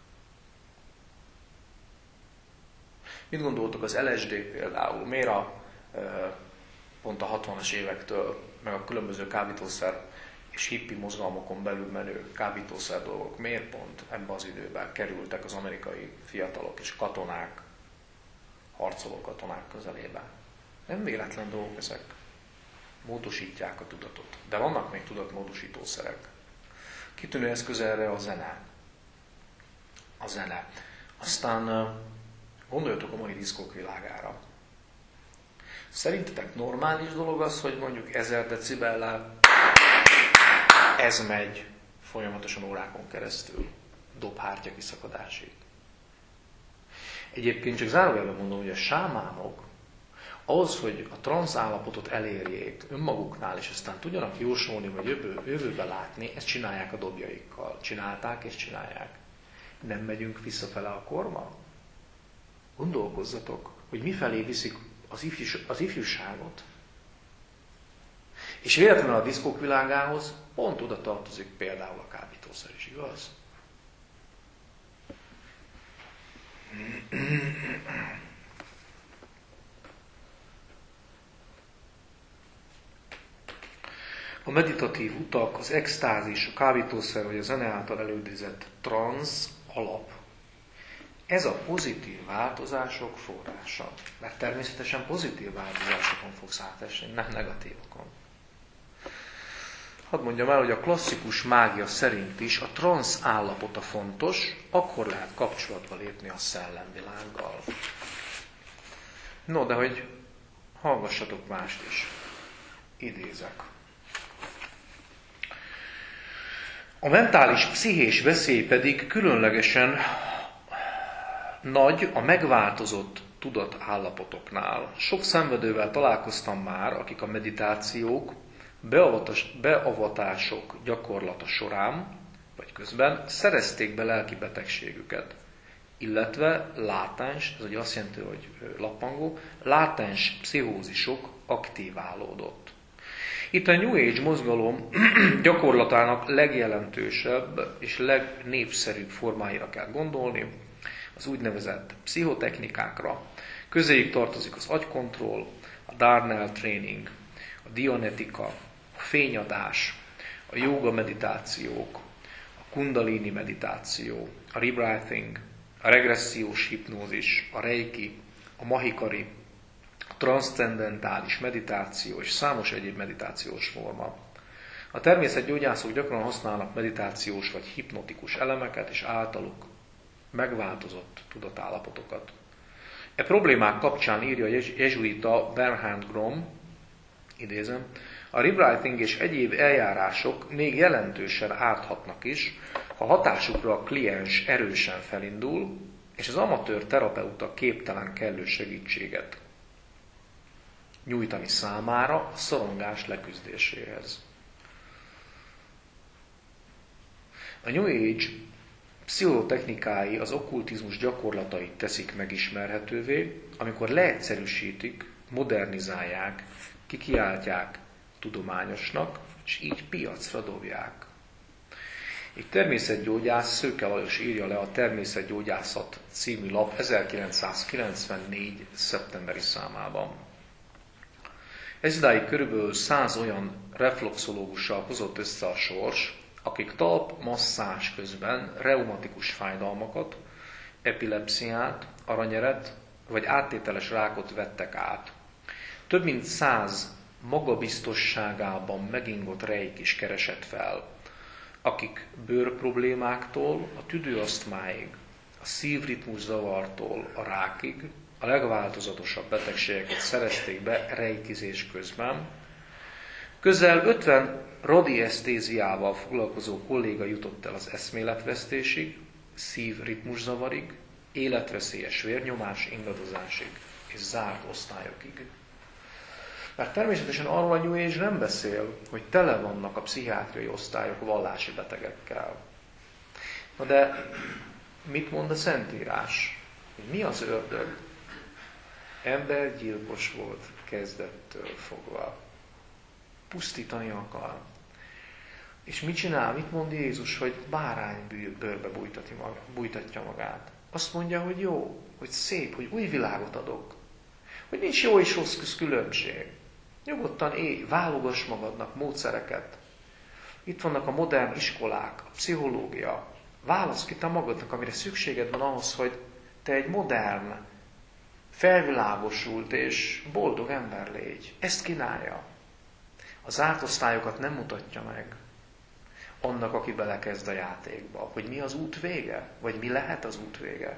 Mit gondoltok az el es dé például? Miért a, pont a hatvanas évektől, meg a különböző kábítószer és hippi mozgalmakon belül menő kábítószer dolgok, miért pont ebben az időben kerültek az amerikai fiatalok és katonák, harcoló katonák közelébe? Nem véletlen dolgok ezek. Módosítják a tudatot. De vannak még tudatmódosítószerek. Kitűnő eszköz erre a zene. A zene. Aztán gondoljatok a mai diszkók világára. Szerintetek normális dolog az, hogy mondjuk ezer decibellel ez megy folyamatosan órákon keresztül, dobhártya kiszakadásig. Egyébként csak zárójelben mondom, hogy a sámánok ahhoz, hogy a transz állapotot elérjék önmaguknál, és aztán tudjanak jósolni, vagy jövő, jövőbe látni, ezt csinálják a dobjaikkal. Csinálták és csinálják. Nem megyünk visszafele a korba? Gondolkozzatok, hogy mifelé viszik az, ifjús, az ifjúságot. És véletlenül a diszkók világához pont oda tartozik például a kábítószer is, igaz? A meditatív utak, az extázis, a kábítószer vagy a zene által elődizett transz alap. Ez a pozitív változások forrása. Mert természetesen pozitív változásokon fogsz átesni, nem negatívokon. Hadd mondjam el, hogy a klasszikus mágia szerint is a transz állapota fontos, akkor lehet kapcsolatba lépni a szellemvilággal. No, de hogy hallgassatok mást is. Idézek. A mentális pszichés veszély pedig különlegesen nagy a megváltozott tudatállapotoknál. Sok szenvedővel találkoztam már, akik a meditációk, beavatás, beavatások gyakorlata során, vagy közben szerezték be lelki betegségüket, illetve látens, ez ugye azt jelenti, hogy lappangó, látens pszichózisok aktiválódott. Itt a New Age mozgalom gyakorlatának legjelentősebb és legnépszerűbb formáira kell gondolni, az úgynevezett pszichotechnikákra. Közéjük tartozik az agykontroll, a Darnell Training, a Dianetika, a fényadás, a jóga meditációk, a kundalini meditáció, a rebreathing, a regressziós hipnózis, a reiki, a mahikari, a transzcendentális meditáció és számos egyéb meditációs forma. A természetgyógyászok gyakran használnak meditációs vagy hipnotikus elemeket és általuk megváltozott tudatállapotokat. E problémák kapcsán írja a jezsuita Bernhard Grom, idézem, a rebreathing és egyéb eljárások még jelentősen árthatnak is, ha hatásukra a kliens erősen felindul, és az amatőr terapeuta képtelen kellő segítséget nyújtani számára a szorongás leküzdéséhez. A New Age pszichotechnikái az okkultizmus gyakorlatait teszik megismerhetővé, amikor leegyszerűsítik, modernizálják, kikiáltják tudományosnak, és így piacra dobják. Egy természetgyógyász, Szőke Lajos írja le a Természetgyógyászat című lap ezerkilencszázkilencvennégy. szeptemberi számában. Ez idáig körülbelül száz olyan reflexológussal hozott össze a sors, akik talp masszázs közben reumatikus fájdalmakat, epilepsziát, aranyeret vagy áttételes rákot vettek át. Több mint száz magabiztosságában megingott rejk is keresett fel, akik bőrproblémáktól a tüdőasztmáig, a szívritmus zavartól a rákig a legváltozatosabb betegségeket szerezték be reikizés közben. Közel ötven radiesztéziával foglalkozó kolléga jutott el az eszméletvesztésig, szívritmuszavarig, életveszélyes vérnyomás ingadozásig és zárt osztályokig. Mert természetesen arról a New Age nem beszél, hogy tele vannak a pszichiátriai osztályok vallási betegekkel. Na de mit mond a Szentírás? Mi az ördög? Embergyilkos volt kezdettől fogva. Pusztítani akar. És mit csinál? Mit mond Jézus, hogy bárány bőrbe bújtatja magát? Azt mondja, hogy jó, hogy szép, hogy új világot adok. Hogy nincs jó és rossz köz különbség. Nyugodtan élj, válogass magadnak módszereket. Itt vannak a modern iskolák, a pszichológia. Válasz ki te magadnak, amire szükséged van ahhoz, hogy te egy modern, felvilágosult és boldog ember légy. Ezt kínálja. Az zárt osztályokat nem mutatja meg annak, aki belekezd a játékba, hogy mi az út vége, vagy mi lehet az út vége.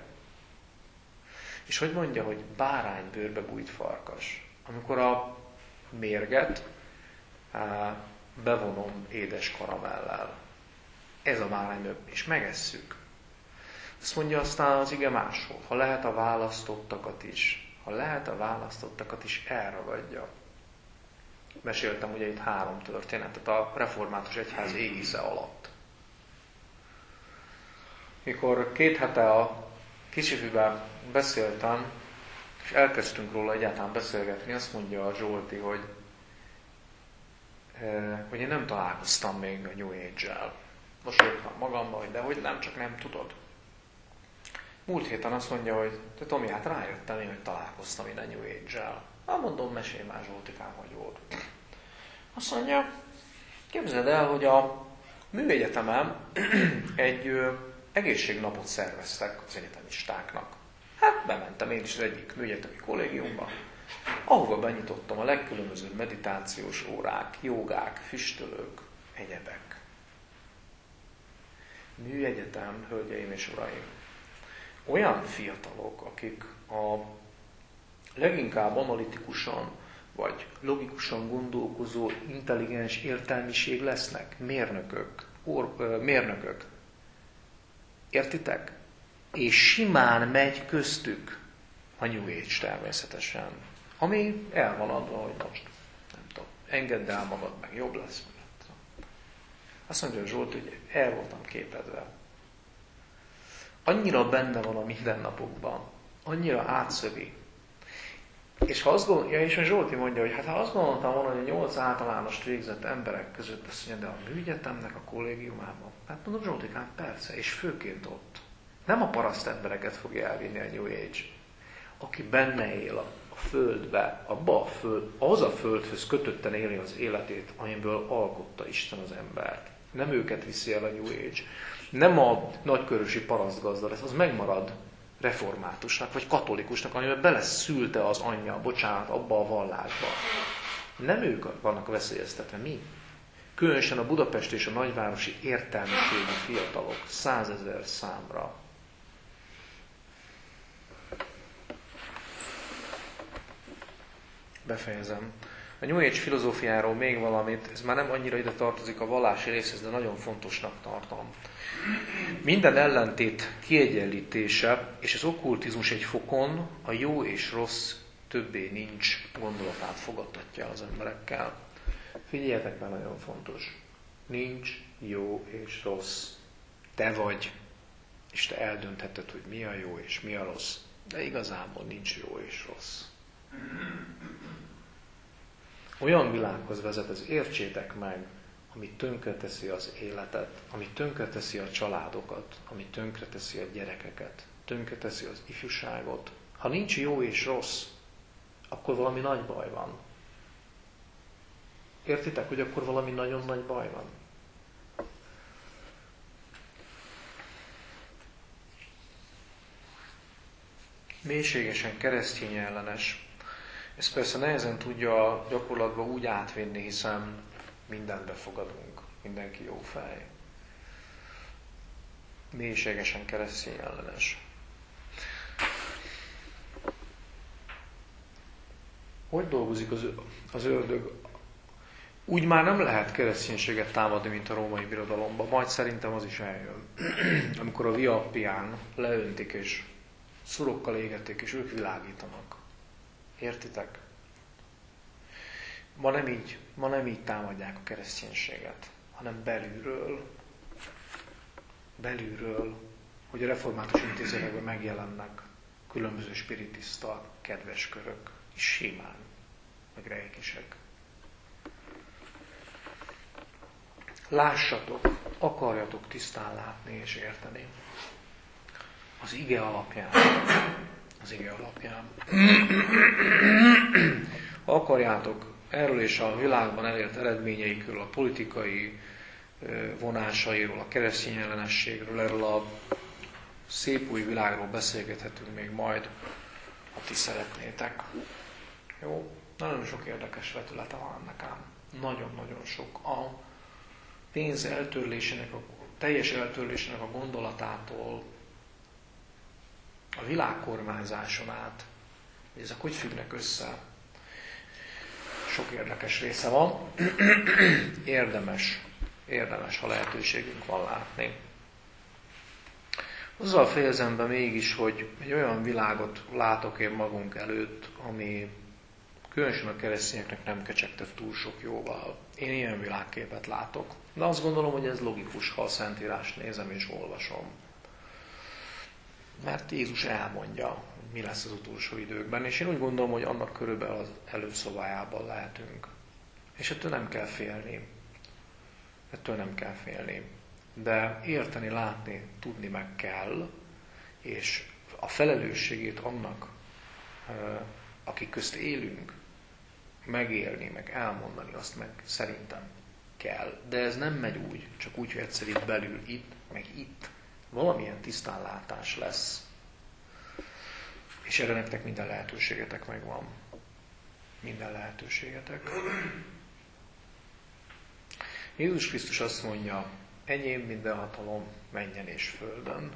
És hogy mondja, hogy báránybőrbe bújt farkas. Amikor a mérget á, bevonom édes karamellel. Ez a báránybőr, és megesszük. Azt mondja aztán az ige máshol, ha lehet a választottakat is, ha lehet a választottakat is elragadja. Meséltem ugye itt három történetet a református egyház égisze alatt. Mikor két hete a kicsifiben beszéltem, és elkezdtünk róla egyáltalán beszélgetni, azt mondja a Zsolti, hogy, hogy én nem találkoztam még a New Age-el. Most jöttem magamba, hogy de hogy nem, csak nem tudod. Múlt héten azt mondja, hogy te Tomi, hát rájöttem én, hogy találkoztam én a New Age-el. Hát mondom, mesélj már Zsoltikám, hogy volt. Azt mondja, képzeld el, hogy a műegyetemen egy ö, egészségnapot szerveztek az egyetemistáknak. Hát bementem én is az egyik műegyetemi kollégiumba, ahova benyitottam a legkülönbözőbb meditációs órák, jogák, füstölők, egyebek. Műegyetem, hölgyeim és uraim. Olyan fiatalok, akik a leginkább analitikusan vagy logikusan gondolkozó, intelligens értelmiség lesznek, mérnökök, or, ö, mérnökök. Értitek? és simán megy köztük a New Age természetesen. Ami el van adva, hogy most, nem tudom, engedd el magad, meg jobb lesz. Azt mondja Zsolt, hogy el voltam képedve. Annyira benne van a mindennapokban, annyira átszövi. És ha azt gondol, ja, és a Zsolti mondja, hogy hát ha azt gondoltam volna, hogy a nyolc általánost végzett emberek között, azt mondja, de a műegyetemnek a kollégiumában, hát mondom, Zsoltikán, persze, és főként ott. Nem a paraszt embereket fogja elvinni a New Age. Aki benne él a földbe, abba a föld, az a földhöz kötötten éli az életét, amiből alkotta Isten az embert. Nem őket viszi el a New Age. Nem a nagykörösi parasztgazda lesz, az megmarad reformátusnak, vagy katolikusnak, amiben beleszülte az anyja, bocsánat, abba a vallásba. Nem ők vannak veszélyeztetve, mi? Különösen a Budapest és a nagyvárosi értelmiségi fiatalok százezer számra. Befejezem. A New Age filozófiáról még valamit, ez már nem annyira ide tartozik a vallási részhez, de nagyon fontosnak tartom. Minden ellentét kiegyenlítése, és az okkultizmus egy fokon a jó és rossz többé nincs gondolatát fogadtatja az emberekkel. Figyeljetek meg, nagyon fontos. Nincs jó és rossz. Te vagy, és te eldöntheted, hogy mi a jó és mi a rossz. De igazából nincs jó és rossz. Olyan világhoz vezet, ez értsétek meg, ami tönkreteszi az életet, ami tönkreteszi a családokat, ami tönkreteszi a gyerekeket, tönkreteszi az ifjúságot. Ha nincs jó és rossz, akkor valami nagy baj van. Értitek, hogy akkor valami nagyon nagy baj van? Mélységesen keresztény ellenes. Ezt persze nehezen tudja a gyakorlatba úgy átvinni, hiszen mindent befogadunk, mindenki jó fej. Mélységesen keresztény ellenes. Hogy dolgozik az, az ördög? Úgy már nem lehet kereszténységet támadni, mint a római birodalomban, majd szerintem az is eljön. Amikor a Via Appián leöntik és szurokkal égették, és ők világítanak. Értitek? Ma nem így, ma nem így támadják a kereszténységet, hanem belülről. Belülről, hogy a református intézményekben megjelennek különböző spiritista, kedves körök, és simán, meg rejkisek. Lássatok, akarjatok tisztán látni és érteni. Az ige alapján. Az ige alapján. Ha akarjátok erről és a világban elért eredményeikről, a politikai vonásairól, a keresztény ellenességről, erről a szép új világról beszélgethetünk még majd, ha ti szeretnétek. Jó? Nagyon sok érdekes vetülete van ennek ám. Nagyon-nagyon sok. A pénz eltörlésének, a teljes eltörlésének a gondolatától, a világkormányzáson át, hogy ezek hogy függnek össze. Sok érdekes része van. Érdemes, érdemes, ha lehetőségünk van látni. Azzal fejezem be mégis, hogy egy olyan világot látok én magunk előtt, ami különösen a keresztényeknek nem kecsegtet túl sok jóval. Én ilyen világképet látok. De azt gondolom, hogy ez logikus, ha a Szentírást nézem és olvasom. Mert Jézus elmondja, hogy mi lesz az utolsó időkben, és én úgy gondolom, hogy annak körülbelül az előszobájában lehetünk. És ettől nem kell félni. Ettől nem kell félni. De érteni, látni, tudni meg kell, és a felelősségét annak, akik közt élünk, megélni, meg elmondani, azt meg szerintem kell. De ez nem megy úgy, csak úgy, hogy egyszer itt belül, itt, meg itt valamilyen tisztánlátás lesz. És erre nektek minden lehetőségetek megvan. Minden lehetőségetek. Jézus Krisztus azt mondja, enyém minden hatalom menjen és földön.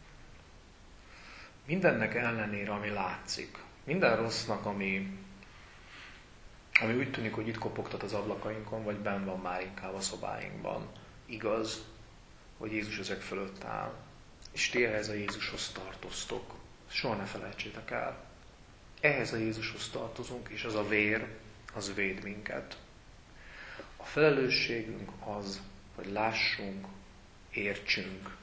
Mindennek ellenére, ami látszik, minden rossznak, ami, ami úgy tűnik, hogy itt kopogtat az ablakainkon, vagy benn van már inkább a szobáinkban, igaz, hogy Jézus ezek fölött áll. És ti ehhez a Jézushoz tartoztok. Soha ne felejtsétek el. Ehhez a Jézushoz tartozunk, és az a vér, az véd minket. A felelősségünk az, hogy lássunk, értsünk.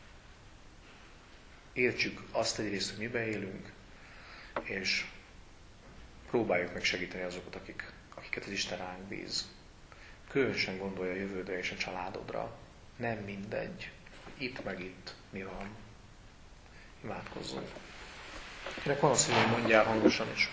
Értsük azt egyrészt, hogy miben élünk, és próbáljuk meg segíteni azokat, akik, akiket az Isten ránk bíz. Különösen gondolja a jövődre és a családodra. Nem mindegy, itt meg itt mi van. Imádkozzunk. Kinek van az, hogy mondjál hangosan is.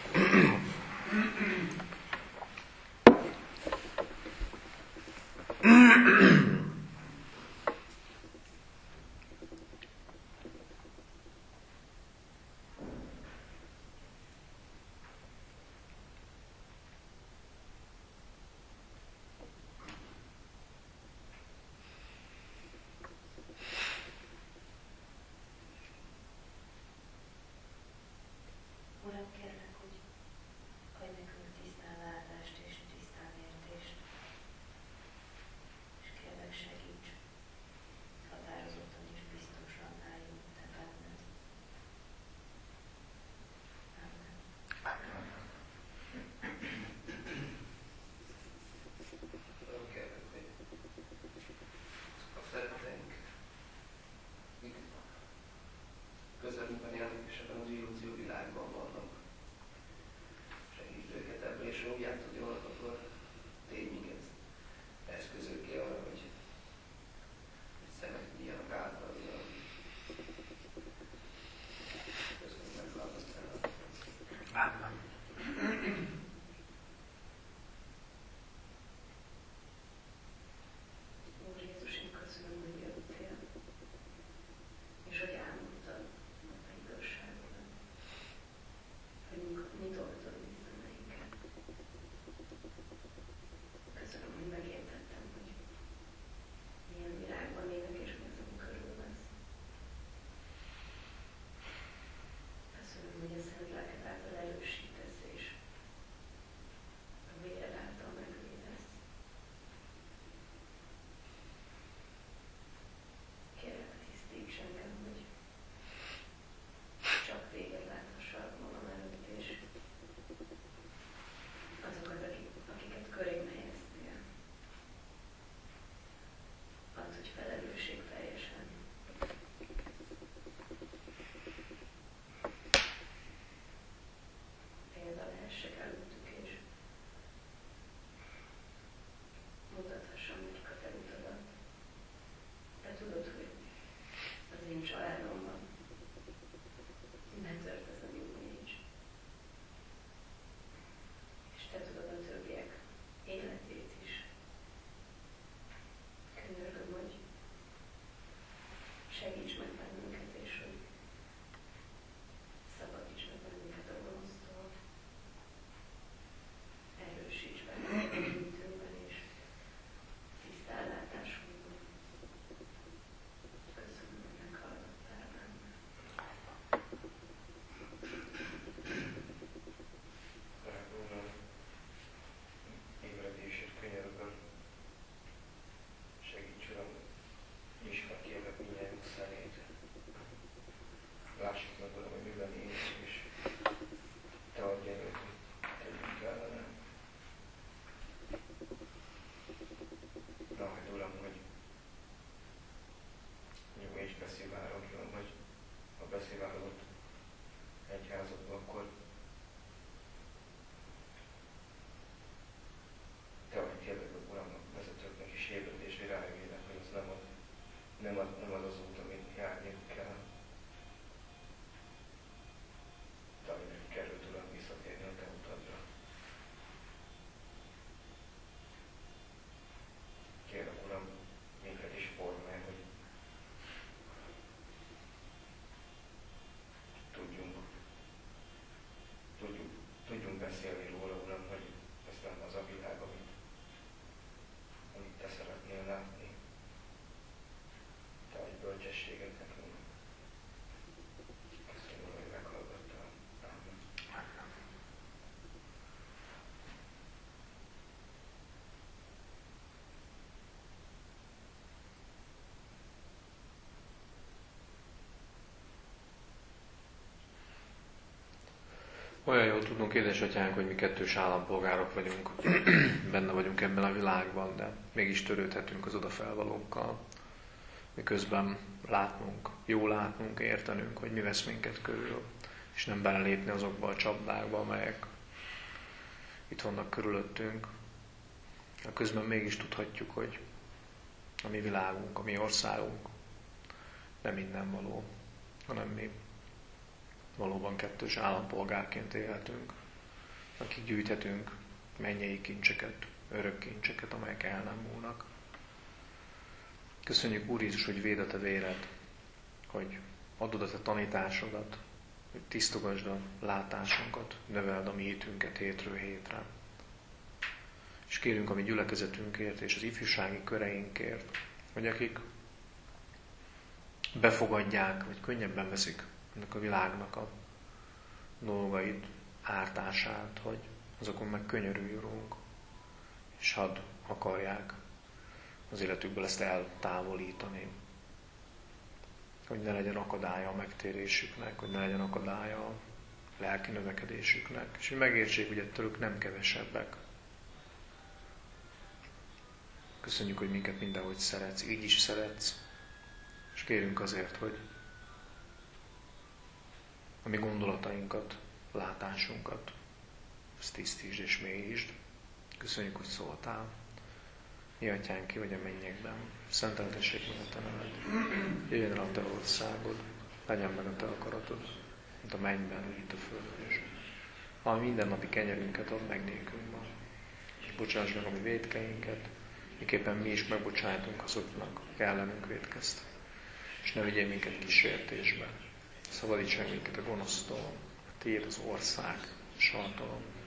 És kérlek, Olyan jól tudunk, édesatyánk, hogy mi kettős állampolgárok vagyunk, benne vagyunk ebben a világban, de mégis törődhetünk az odafelvalókkal. Miközben látnunk, jó látnunk, értenünk, hogy mi vesz minket körül, és nem belelépni azokba a csapdákba, amelyek itt vannak körülöttünk. Közben mégis tudhatjuk, hogy a mi világunk, a mi országunk nem innen való, hanem mi valóban kettős állampolgárként élhetünk, akik gyűjthetünk mennyei kincseket, örök kincseket, amelyek el nem múlnak. Köszönjük, Úr Jézus, hogy véd a te véred, hogy adod a te tanításodat, hogy tisztogasd a látásunkat, növeld a mi hitünket hétről hétre. És kérünk a mi gyülekezetünkért és az ifjúsági köreinkért, hogy akik befogadják, vagy könnyebben veszik ennek a világnak a dolgait, ártását, hogy azokon meg könyörülj, Urunk, és hadd akarják az életükből ezt eltávolítani. Hogy ne legyen akadálya a megtérésüknek, hogy ne legyen akadálya a lelki növekedésüknek, és hogy megértsék, hogy ettől ők nem kevesebbek. Köszönjük, hogy minket mindenhogy szeretsz, így is szeretsz, és kérünk azért, hogy a mi gondolatainkat, látásunkat, ezt tisztítsd és mélyítsd. Köszönjük, hogy szóltál. Mi atyánk, ki vagy a mennyekben, szenteltessék meg a te neved. Jöjjön el a te országod, legyen meg a te akaratod, mint a mennyben, úgy itt a földön is. Ha mindennapi kenyerünket ad meg nékünk ma, és bocsáss meg a mi vétkeinket, miképpen mi is megbocsájtunk azoknak, akik ellenünk vétkeztek. És ne vigyél minket kísértésbe, szabadíts meg minket a gonosztól, tiéd az ország, és a hatalom,